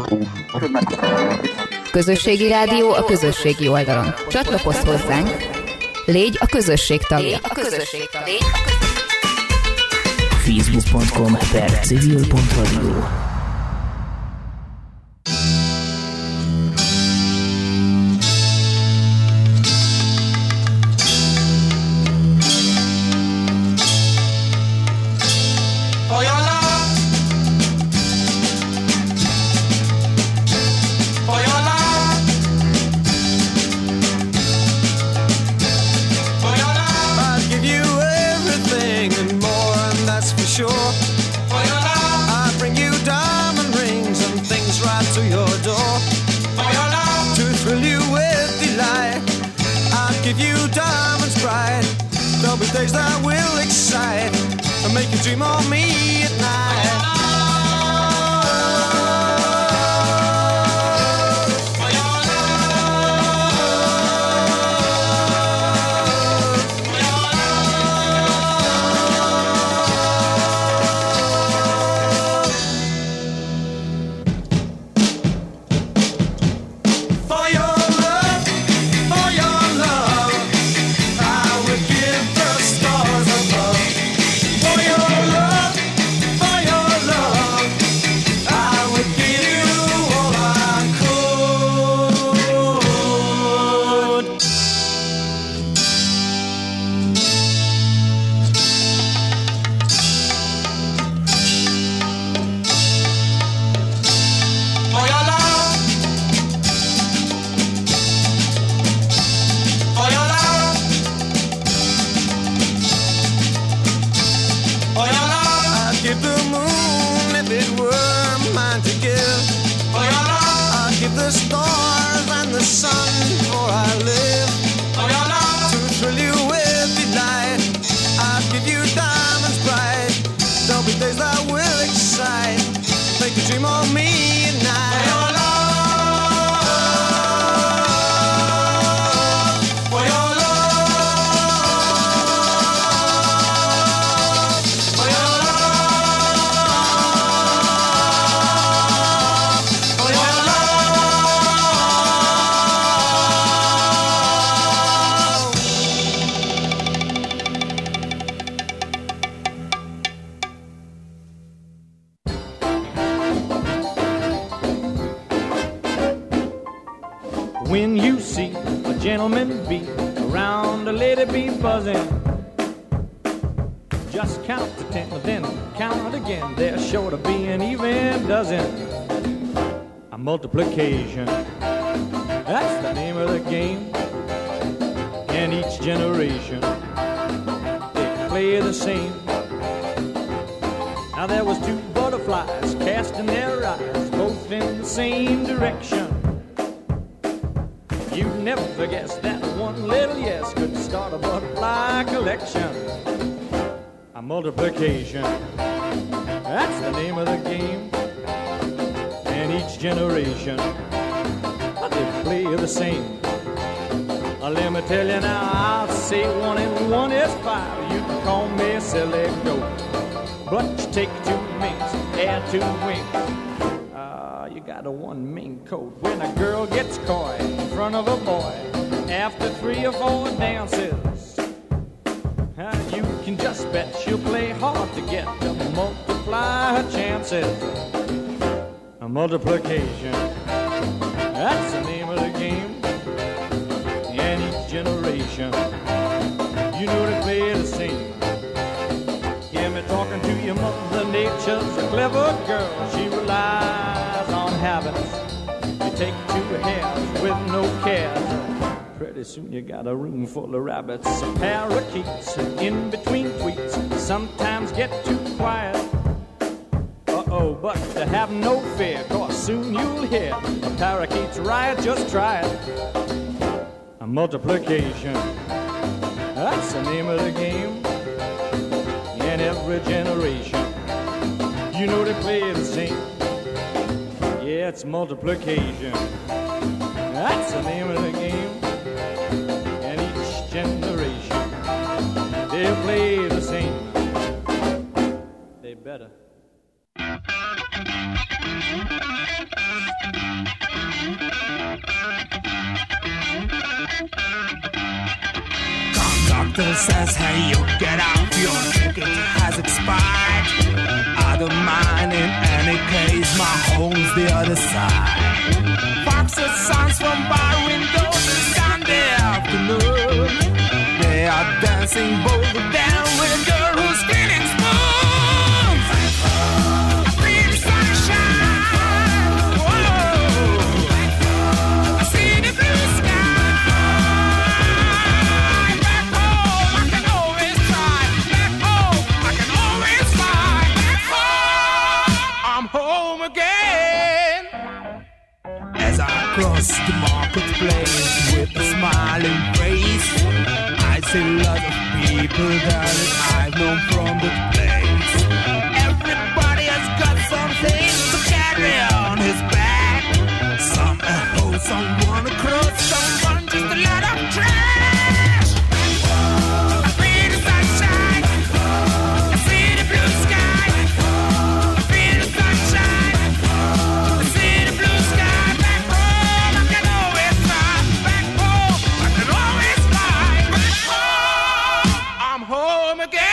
Közösségi rádió a közösségi oldalon. Csatlakozz hozzánk, légy a közösség tagja. Facebook.com/civil.radio. Days that will excite and make you dream of me at night. When you see a gentleman be around a lady be buzzing, just count to 10, then count again. There's sure to be an even dozen. A multiplication, that's the name of the game. And each generation, they play the same. Now there was two butterflies casting their eyes both in the same direction. You'd never guess that one little yes could start a butterfly collection. A multiplication, that's the name of the game. And each generation, they play the same. Let me tell you now, I'll say 1 and 1 is 5. You can call me a silly goat, but you take 2 minks, add 2 winks. You got a one mink coat. When a girl gets coy in front of a boy after 3 or 4 dances, you can just bet she'll play hard to get to multiply her chances. A multiplication, that's the name of the game. And each generation, you know they play the same. Hear me talking to your mother nature's a clever girl. She relies on habits. You take 2 hairs with no cares. Pretty soon you got a room full of rabbits. Some parakeets in between tweets sometimes get too quiet. Uh-oh, but to have no fear, 'cause soon you'll hear a parakeet's riot, just try it. A multiplication, that's the name of the game. In every generation, you know they play the same. Yeah, it's multiplication, that's the name of the game. And each generation, they play the same. They better. Conductor says, hey, you get out, your ticket has expired. I don't mind in any case, my home's the other side. Foxes sounds from bar windows on Sunday afternoon. They are dancing both of them with a girl who's spinning spoons. I feel the sunshine, whoa. I see the blue sky. Back home I can always try. Back home I can always fly. Back home I'm home again. As I cross the marketplace with a smiling face, I see lots of people that I've known from the place. Everybody has got something to carry on his back. Some a hoe, someone a cross, someone just a lot of trash. I feel the sunshine, I see the blue sky. I feel the sunshine, I see the blue sky. Back home I can always fly. Back home I can always fly. Back home I'm home again.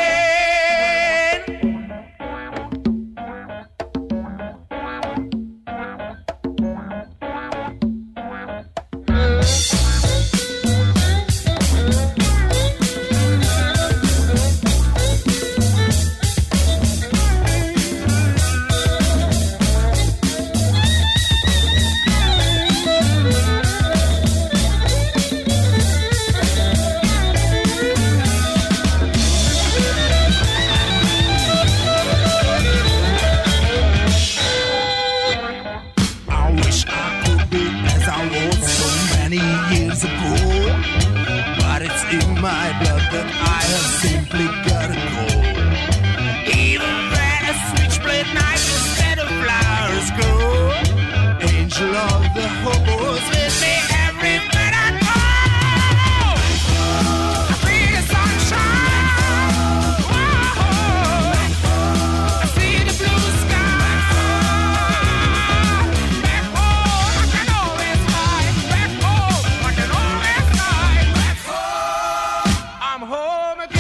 I wish I could be as I was so many years ago, but it's in my blood that I have simply gotta go. Even when a switchblade knife instead of flowers grow, angel of the hobos with me everywhere I go. I feel the sunshine, whoa. I see the blue sky. Back home I can always fly. Back home I can always fly. Back home I'm home again.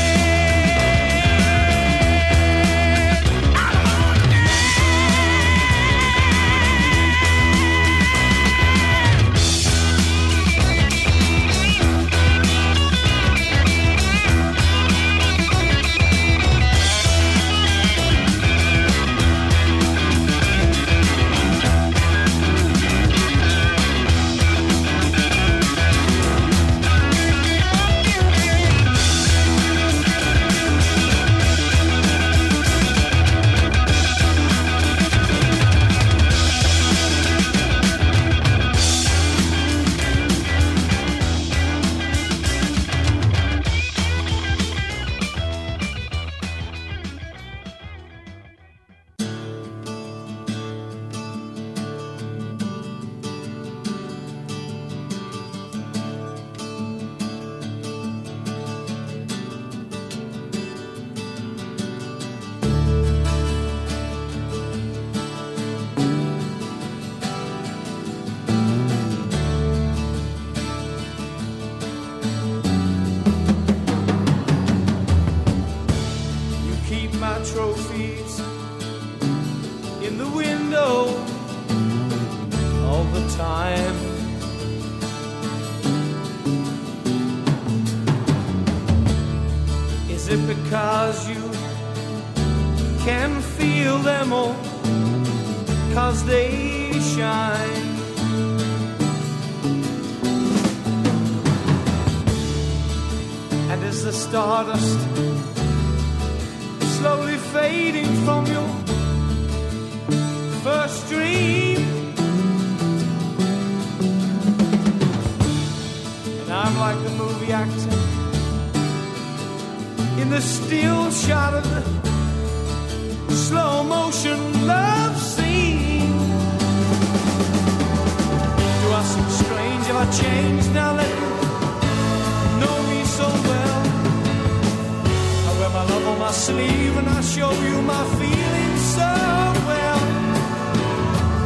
I'm home again. You keep my trophies in the window all the time. Is it because you can feel them all? 'Cause they shine. And is the stardust slowly fading from your first dream? And I'm like the movie actor in the still shot of the slow motion love scene. Do I seem strange? Have I changed now that you know me so well? I wear my love on my sleeve and I show you my feelings so well.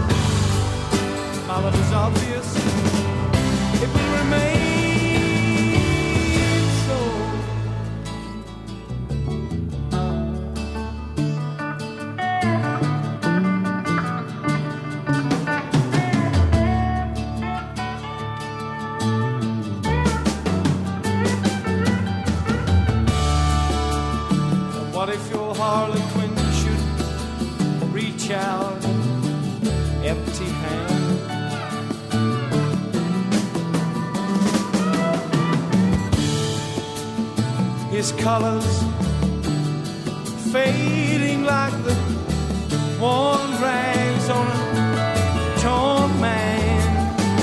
out empty hand. His colors fading like the worn rags on a torn man.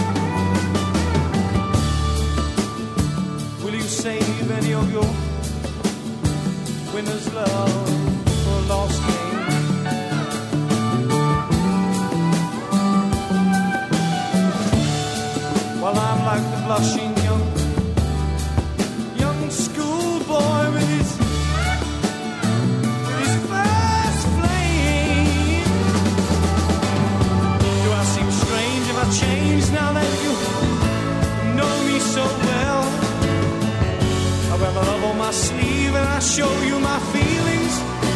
Will you save any of your winner's love for a lost game? While I'm like the blushing young schoolboy with his first flame. Do I seem strange if I change now that you know me so well? I wear my love on my sleeve and I show you my feelings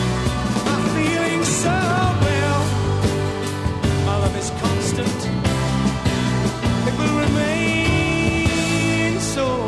so well. My love is constant, it will remain so.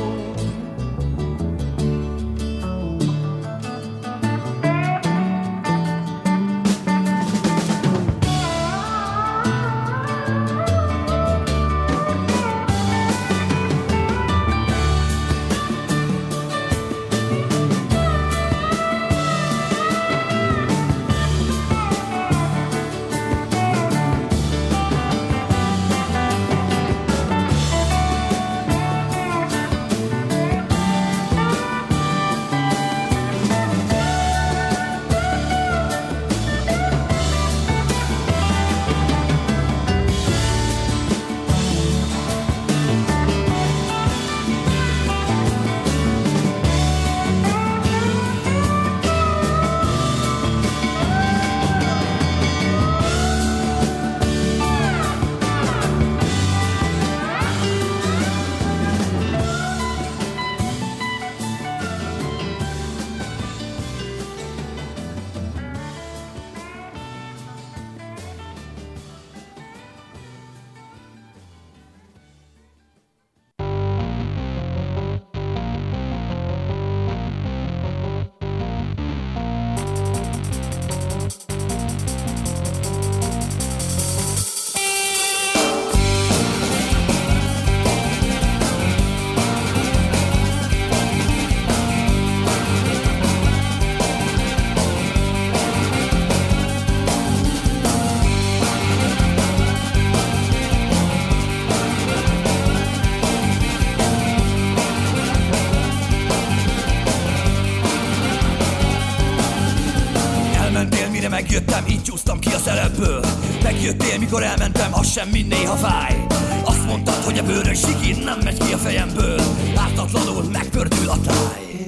Megjöttem, így csúsztam ki a szerepből. Megjöttél, mikor elmentem, az semmi néha fáj. Azt mondtad, hogy a bőrös sikin nem megy ki a fejemből. Ártatlanul megpördül a táj.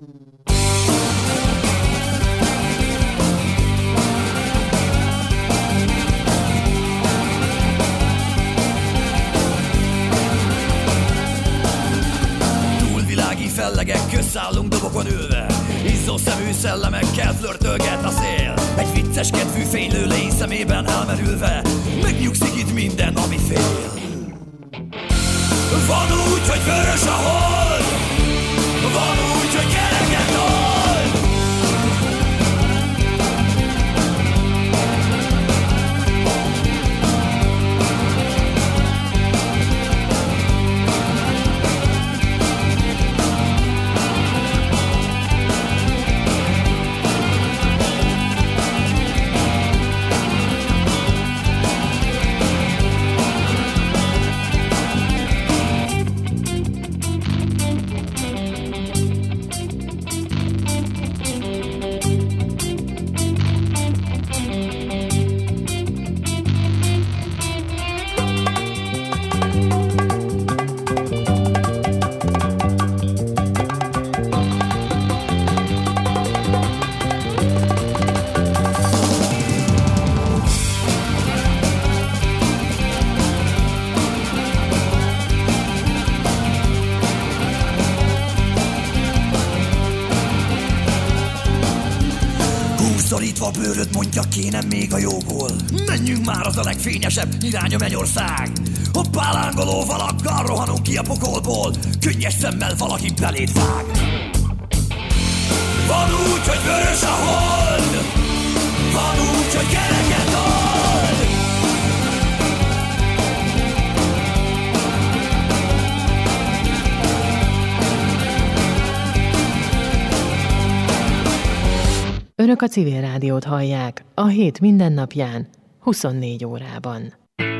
Túlvilági fellegek közszállunk dobokon ülve. Izzó szemű szellemekkel flörtölget a szél. Egy vicces kedvű fénylő lény szemében elmerülve megnyugszik itt minden, ami fél. Van úgy, hogy vörös a hold, van úgy, hogy kereket old. Szorítva a bőröd, mondja kéne még a jóból. Menjünk már, az a legfényesebb irány a mennyország. A pálángoló valakkal rohanunk ki a pokolból. Könnyes szemmel valaki beléd vág. Van úgy, hogy vörös a hold, van úgy, hogy kereket Önök a Civil Rádiót hallják a hét mindennapján, 24 órában.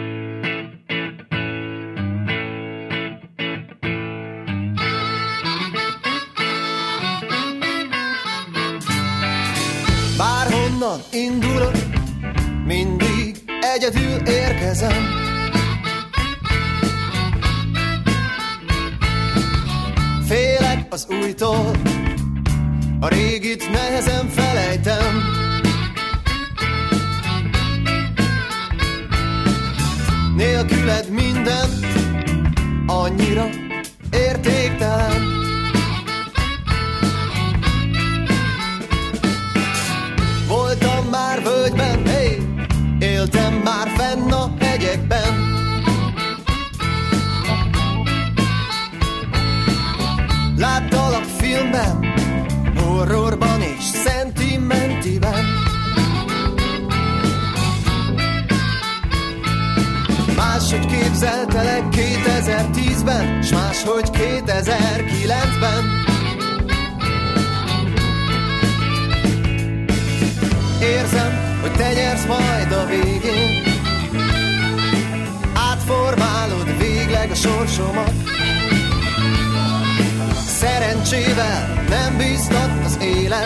Bárhonnan indulok, mindig egyedül érkezem. Félek az újtól, a régit nehezen felejtem. Nélküled minden annyira értéktelen. Voltam már völgyben, hey, éltem már fenn a hegyekben. Láttalak filmben, horrorban és szentimentiben. Máshogy képzeltelek 2010-ben, s máshogy 2009-ben. Érzem, hogy te nyersz majd a végén. Átformálod végleg a sorsomat. Szerencsével nem bíztat az élet.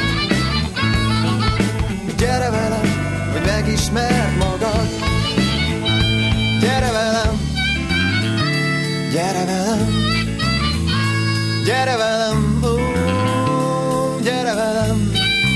Gyere velem, hogy megismerd magad. Gyere velem, gyere velem, gyere velem, ó, gyere velem.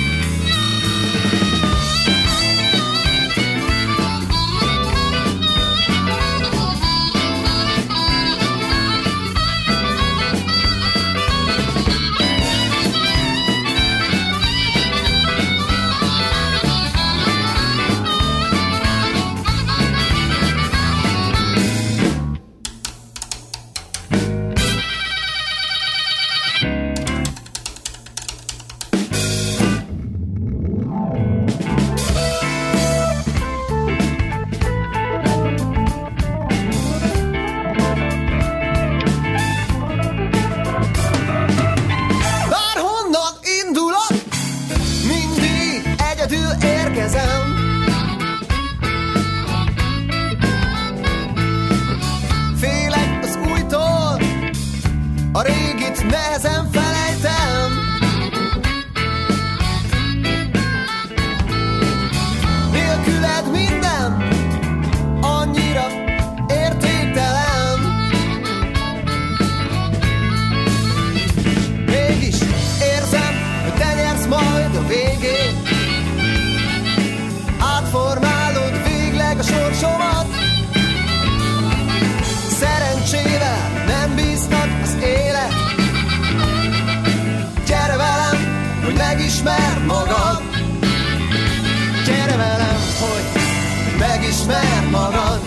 Megismerd magad. Gyere velem, hogy megismerd magad.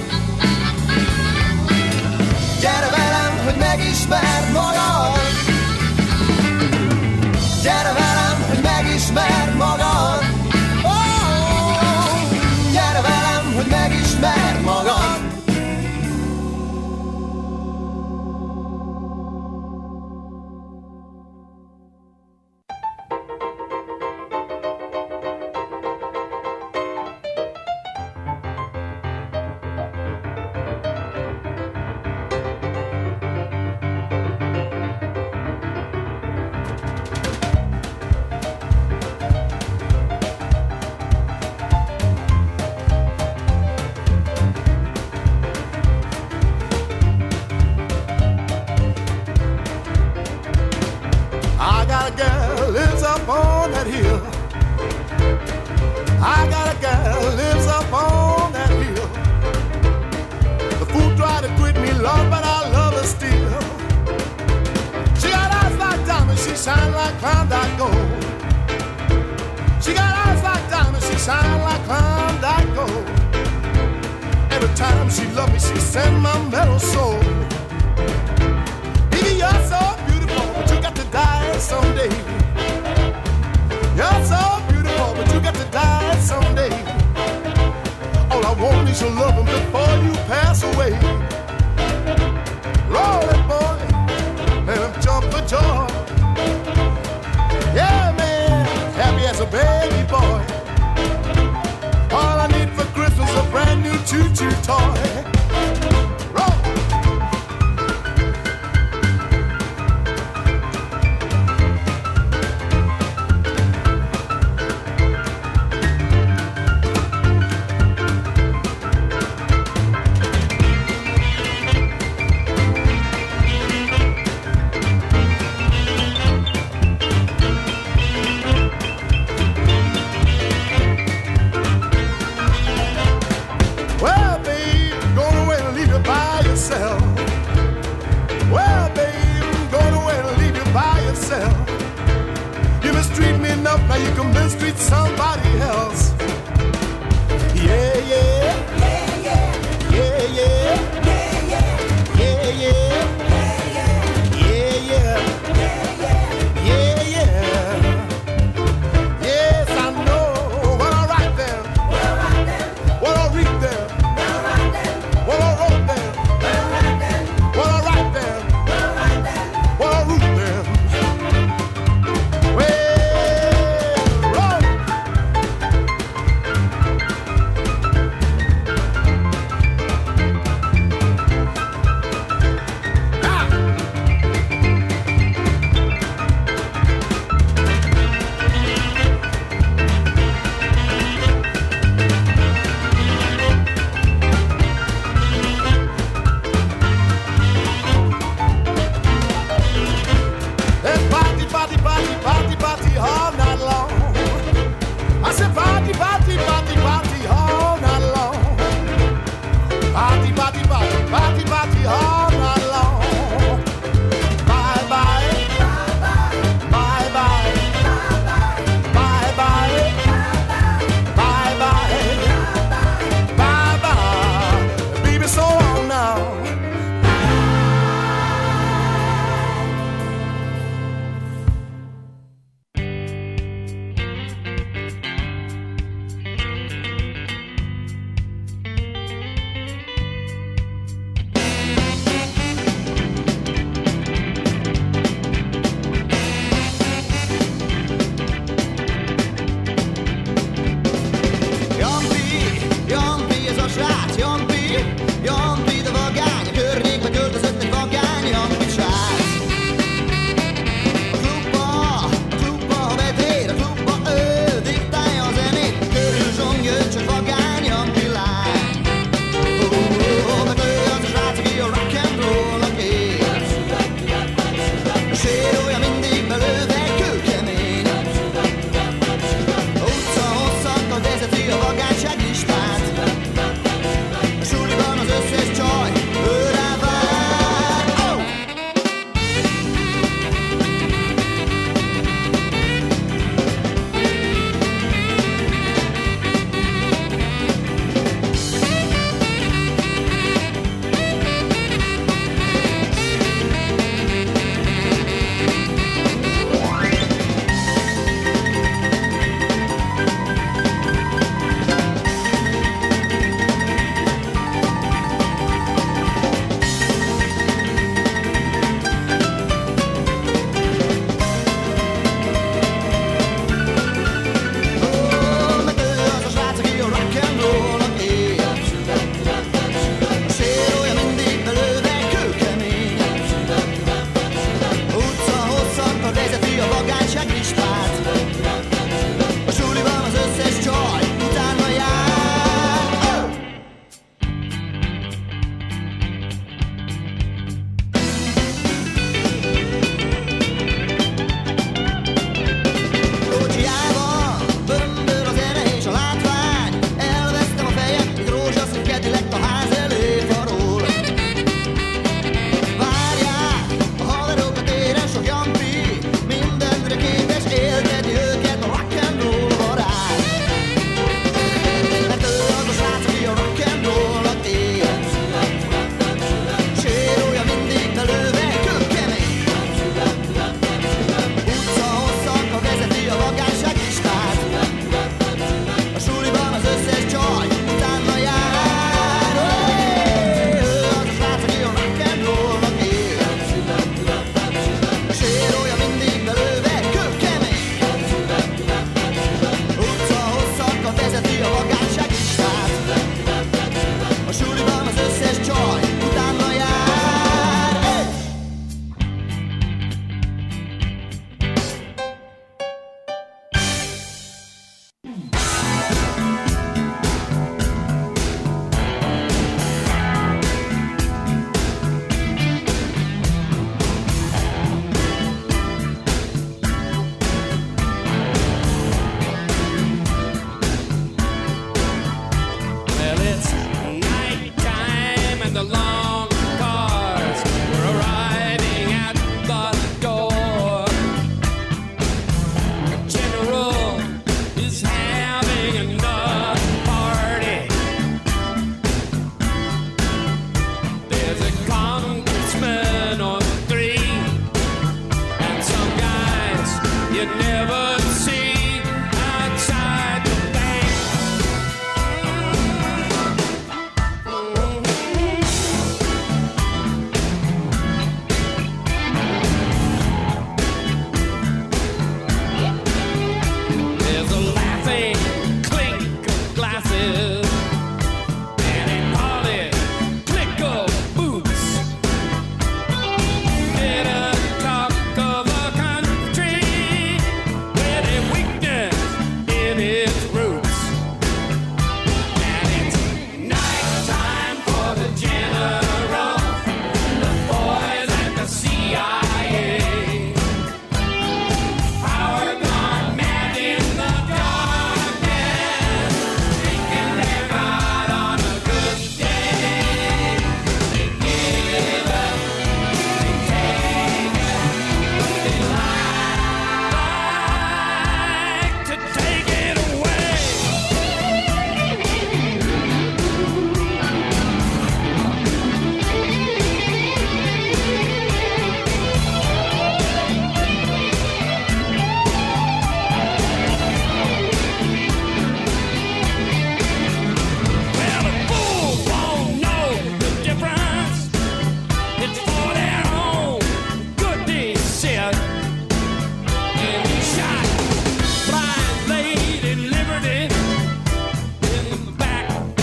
Gyere velem, hogy megismerd magad. Gyere velem, hogy megismerd magad. Oh, gyere velem, hogy megismerd magad. Jump for joy. Yeah, man, happy as a baby boy. somebody